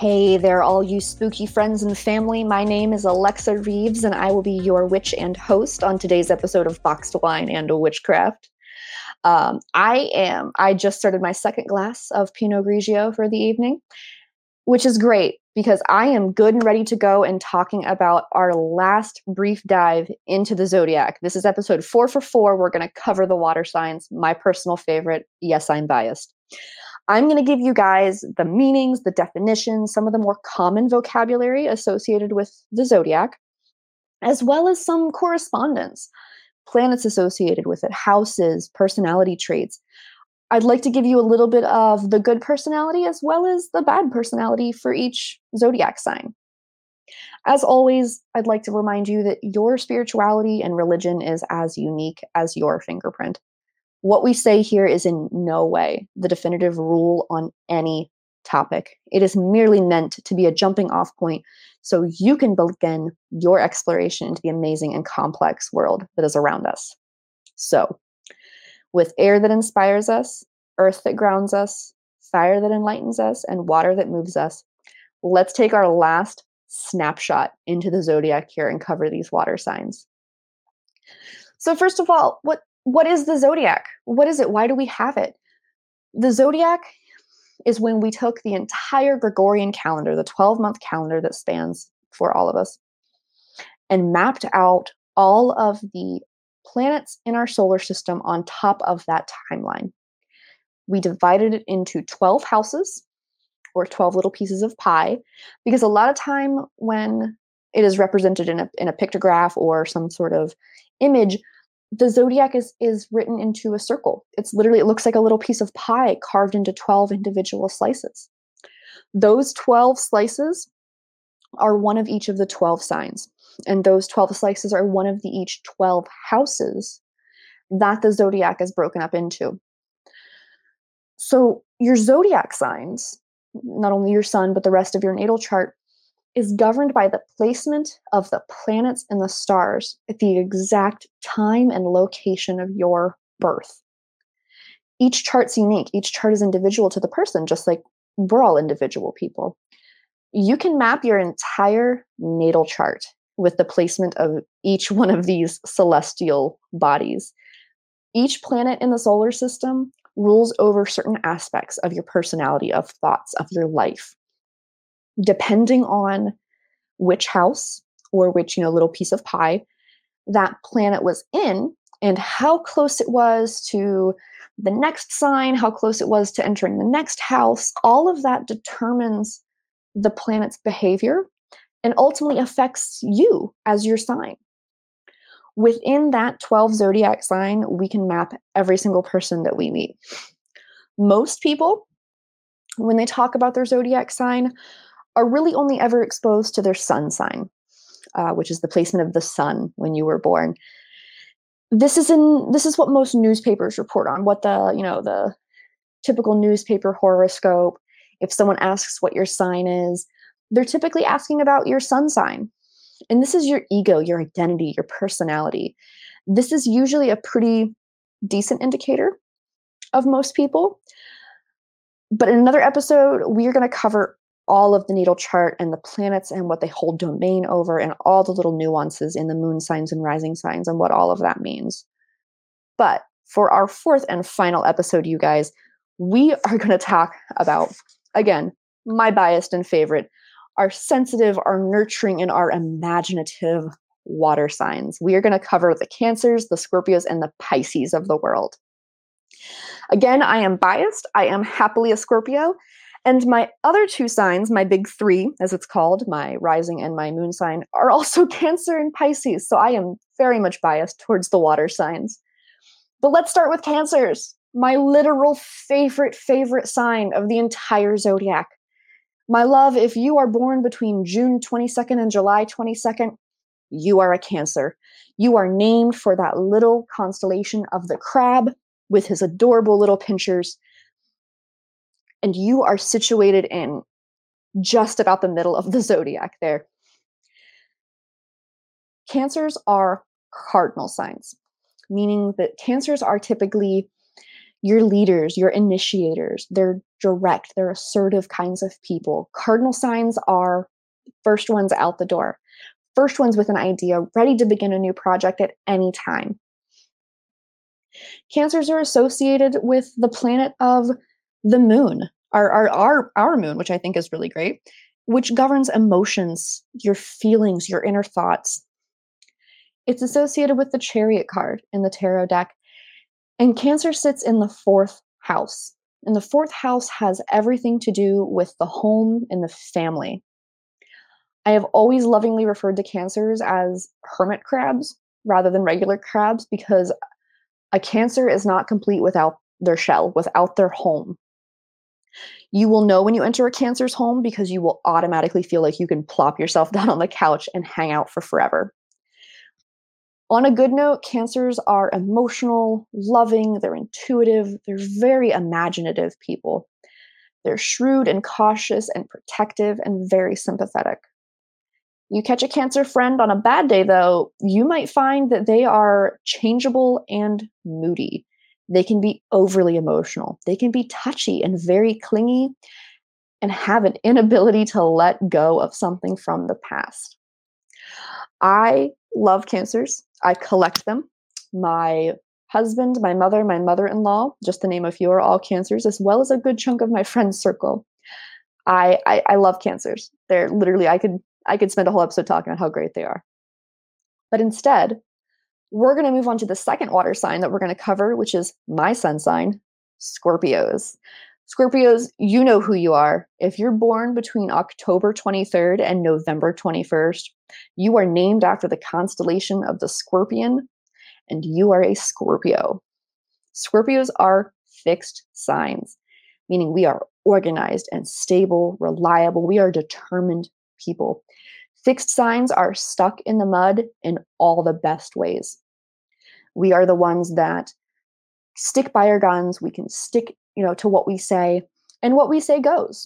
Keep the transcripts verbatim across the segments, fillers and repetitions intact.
Hey there, all you spooky friends and family. My name is Alexa Reeves, and I will be your witch and host on today's episode of Boxed Wine and Witchcraft. Um, I am, I just started my second glass of Pinot Grigio for the evening, which is great because I am good and ready to go and talking about our last brief dive into the zodiac. This is episode four for four. We're going to cover the water signs, my personal favorite. Yes, I'm biased. I'm going to give you guys the meanings, the definitions, some of the more common vocabulary associated with the zodiac, as well as some correspondence, planets associated with it, houses, personality traits. I'd like to give you a little bit of the good personality as well as the bad personality for each zodiac sign. As always, I'd like to remind you that your spirituality and religion is as unique as your fingerprint. What we say here is in no way the definitive rule on any topic. It is merely meant to be a jumping off point so you can begin your exploration into the amazing and complex world that is around us. So, with air that inspires us, earth that grounds us, fire that enlightens us, and water that moves us, let's take our last snapshot into the zodiac here and cover these water signs. So first of all, what What is the zodiac? What is it? Why do we have it? The zodiac is when we took the entire Gregorian calendar, the twelve-month calendar that spans for all of us, and mapped out all of the planets in our solar system on top of that timeline. We divided it into twelve houses, or twelve little pieces of pie, because a lot of time when it is represented in a, in a pictograph or some sort of image, the zodiac is is written into a circle. It's literally, it looks like a little piece of pie carved into twelve individual slices. Those twelve slices are one of each of the twelve signs. And those twelve slices are one of the each twelve houses that the zodiac is broken up into. So your zodiac signs, not only your sun, but the rest of your natal chart, is governed by the placement of the planets and the stars at the exact time and location of your birth. Each chart's unique. Each chart is individual to the person, just like we're all individual people. You can map your entire natal chart with the placement of each one of these celestial bodies. Each planet in the solar system rules over certain aspects of your personality, of thoughts, of your life. Depending on which house or which, you know, little piece of pie that planet was in and how close it was to the next sign, how close it was to entering the next house, all of that determines the planet's behavior and ultimately affects you as your sign. Within that twelve zodiac sign, we can map every single person that we meet. Most people, when they talk about their zodiac sign, are really only ever exposed to their sun sign, uh, which is the placement of the sun when you were born. This is in this is what most newspapers report on, what the, you know, the typical newspaper horoscope. If someone asks what your sign is, they're typically asking about your sun sign. And this is your ego, your identity, your personality. This is usually a pretty decent indicator of most people. But in another episode, we are going to cover all of the natal chart and the planets and what they hold domain over and all the little nuances in the moon signs and rising signs and what all of that means. But for our fourth and final episode, you guys, we are going to talk about, again, my biased and favorite, our sensitive, our nurturing, and our imaginative water signs. We are going to cover the Cancers, the Scorpios, and the Pisces of the world. Again, I am biased. I am happily a Scorpio. And my other two signs, my big three, as it's called, my rising and my moon sign, are also Cancer and Pisces. So I am very much biased towards the water signs. But let's start with Cancers, my literal favorite, favorite sign of the entire zodiac. My love, if you are born between June twenty-second and July twenty-second, you are a Cancer. You are named for that little constellation of the crab with his adorable little pinchers. And you are situated in just about the middle of the zodiac there. Cancers are cardinal signs, meaning that Cancers are typically your leaders, your initiators. They're direct, they're assertive kinds of people. Cardinal signs are first ones out the door, first ones with an idea, ready to begin a new project at any time. Cancers are associated with the planet of the moon, our, our, our, our moon, which I think is really great, which governs emotions, your feelings, your inner thoughts. It's associated with the Chariot card in the tarot deck. And Cancer sits in the fourth house. And the fourth house has everything to do with the home and the family. I have always lovingly referred to Cancers as hermit crabs rather than regular crabs because a Cancer is not complete without their shell, without their home. You will know when you enter a Cancer's home because you will automatically feel like you can plop yourself down on the couch and hang out for forever. On a good note, Cancers are emotional, loving, they're intuitive, they're very imaginative people. They're shrewd and cautious and protective and very sympathetic. You catch a Cancer friend on a bad day, though, you might find that they are changeable and moody. They can be overly emotional. They can be touchy and very clingy and have an inability to let go of something from the past. I love Cancers. I collect them. My husband, my mother, my mother-in-law, just to name a few, are all Cancers, as well as a good chunk of my friends' circle. I, I, I love Cancers. They're literally, I could I could spend a whole episode talking about how great they are. But instead, we're going to move on to the second water sign that we're going to cover, which is my sun sign, Scorpios. Scorpios, you know who you are. If you're born between October twenty-third and November twenty-first, you are named after the constellation of the Scorpion, and you are a Scorpio. Scorpios are fixed signs, meaning we are organized and stable, reliable. We are determined people. Fixed signs are stuck in the mud in all the best ways. We are the ones that stick by our guns. We can stick, you know, to what we say, and what we say goes.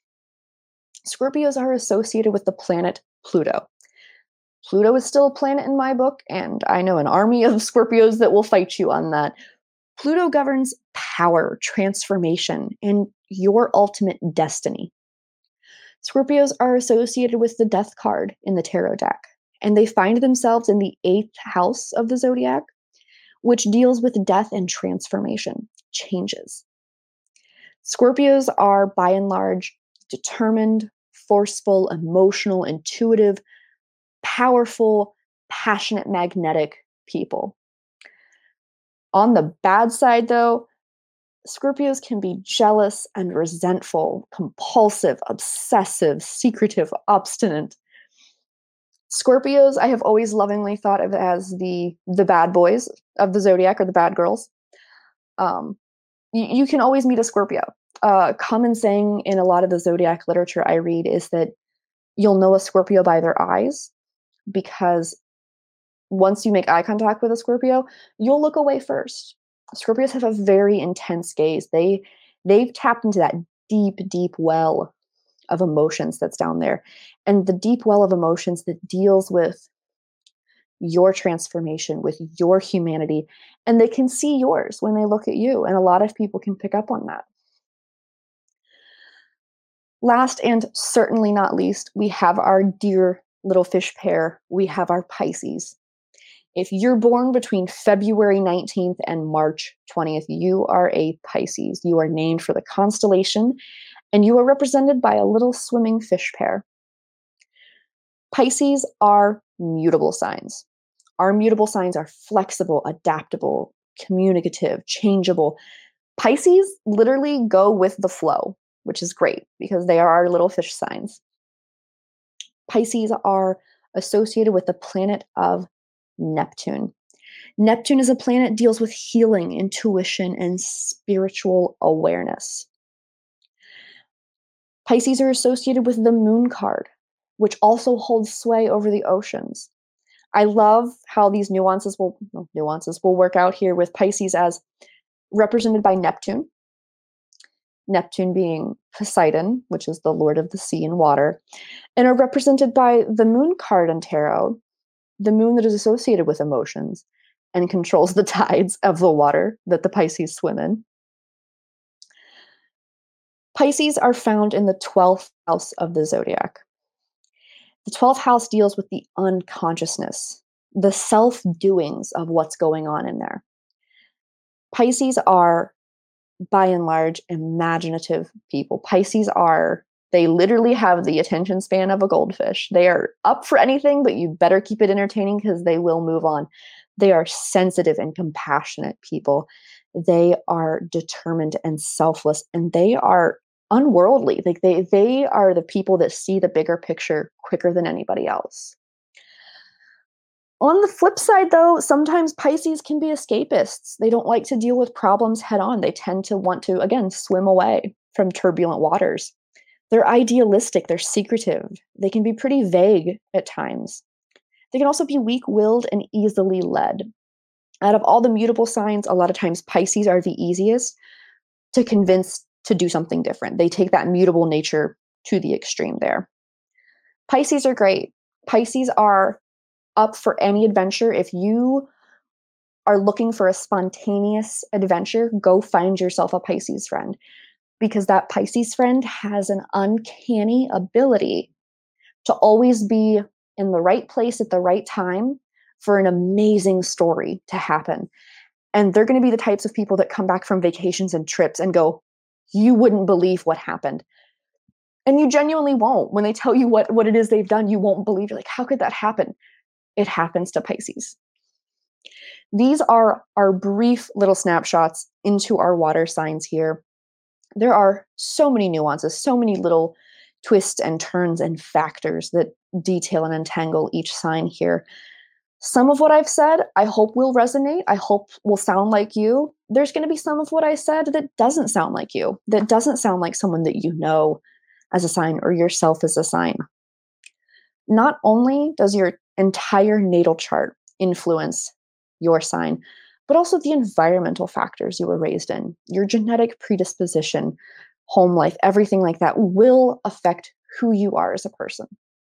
Scorpios are associated with the planet Pluto. Pluto is still a planet in my book, and I know an army of Scorpios that will fight you on that. Pluto governs power, transformation, and your ultimate destiny. Scorpios are associated with the Death card in the tarot deck, and they find themselves in the eighth house of the zodiac, which deals with death and transformation, changes. Scorpios are, by and large, determined, forceful, emotional, intuitive, powerful, passionate, magnetic people. On the bad side, though, Scorpios can be jealous and resentful, compulsive, obsessive, secretive, obstinate. Scorpios, I have always lovingly thought of as the the bad boys of the zodiac, or the bad girls. Um, you, you can always meet a Scorpio. Uh, common saying in a lot of the zodiac literature I read is that you'll know a Scorpio by their eyes, because once you make eye contact with a Scorpio, you'll look away first. Scorpios have a very intense gaze. They, they've tapped into that deep, deep well of emotions that's down there. And the deep well of emotions that deals with your transformation, with your humanity. And they can see yours when they look at you. And a lot of people can pick up on that. Last and certainly not least, we have our dear little fish pair. We have our Pisces. If you're born between February nineteenth and March twentieth, you are a Pisces. You are named for the constellation, and you are represented by a little swimming fish pair. Pisces are mutable signs. Our mutable signs are flexible, adaptable, communicative, changeable. Pisces literally go with the flow, which is great because they are our little fish signs. Pisces are associated with the planet of Neptune. Neptune is a planet that deals with healing, intuition, and spiritual awareness. Pisces are associated with the moon card, which also holds sway over the oceans. I love how these nuances will well, nuances will work out here with Pisces as represented by Neptune. Neptune being Poseidon, which is the lord of the sea and water, and are represented by the moon card in tarot, the moon that is associated with emotions and controls the tides of the water that the Pisces swim in. Pisces are found in the twelfth house of the zodiac. The twelfth house deals with the unconsciousness, the self doings of what's going on in there. Pisces are, by and large, imaginative people. Pisces are, they literally have the attention span of a goldfish. They are up for anything, but you better keep it entertaining because they will move on. They are sensitive and compassionate people. They are determined and selfless, and they are unworldly. Like they they are the people that see the bigger picture quicker than anybody else. On the flip side, though, sometimes Pisces can be escapists. They don't like to deal with problems head on. They tend to want to, again, swim away from turbulent waters. They're idealistic, they're secretive, they can be pretty vague at times. They can also be weak willed and easily led. Out of all the mutable signs, a lot of times Pisces are the easiest to convince to do something different. They take that mutable nature to the extreme there. Pisces are great. Pisces are up for any adventure. If you are looking for a spontaneous adventure, go find yourself a Pisces friend, because that Pisces friend has an uncanny ability to always be in the right place at the right time for an amazing story to happen. And they're going to be the types of people that come back from vacations and trips and go, you wouldn't believe what happened. And you genuinely won't. When they tell you what, what it is they've done, you won't believe. You're like, how could that happen? It happens to Pisces. These are our brief little snapshots into our water signs here. There are so many nuances, so many little twists and turns and factors that detail and entangle each sign here. Some of what I've said, I hope will resonate. I hope will sound like you. There's going to be some of what I said that doesn't sound like you, that doesn't sound like someone that you know as a sign or yourself as a sign. Not only does your entire natal chart influence your sign, but also the environmental factors you were raised in, your genetic predisposition, home life, everything like that will affect who you are as a person.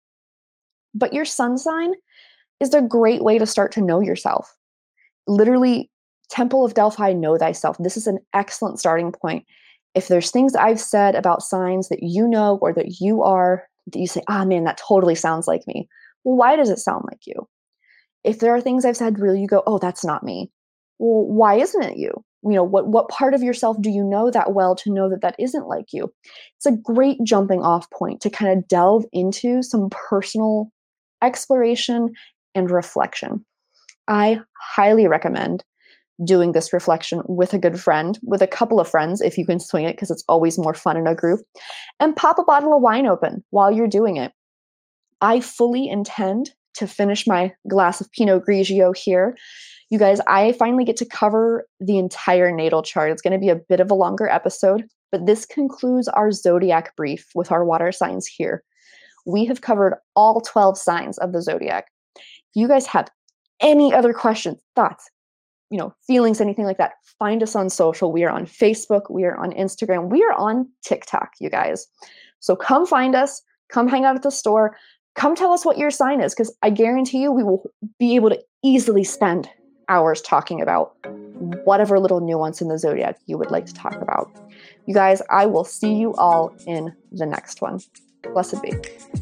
But your sun sign is a great way to start to know yourself. Literally, Temple of Delphi, know thyself. This is an excellent starting point. If there's things I've said about signs that you know or that you are, that you say, ah, man, that totally sounds like me. Well, why does it sound like you? If there are things I've said where you go, oh, that's not me. Well, why isn't it you? You know, what, what part of yourself do you know that well to know that that isn't like you? It's a great jumping off point to kind of delve into some personal exploration and reflection. I highly recommend doing this reflection with a good friend, with a couple of friends, if you can swing it, because it's always more fun in a group, and pop a bottle of wine open while you're doing it. I fully intend to finish my glass of Pinot Grigio here. You guys, I finally get to cover the entire natal chart. It's going to be a bit of a longer episode, but this concludes our zodiac brief with our water signs here. We have covered all twelve signs of the zodiac. If you guys have any other questions, thoughts, you know, feelings, anything like that, find us on social. We are on Facebook. We are on Instagram. We are on TikTok, you guys. So come find us. Come hang out at the store. Come tell us what your sign is, because I guarantee you we will be able to easily spend hours talking about whatever little nuance in the zodiac you would like to talk about. You guys, I will see you all in the next one. Blessed be.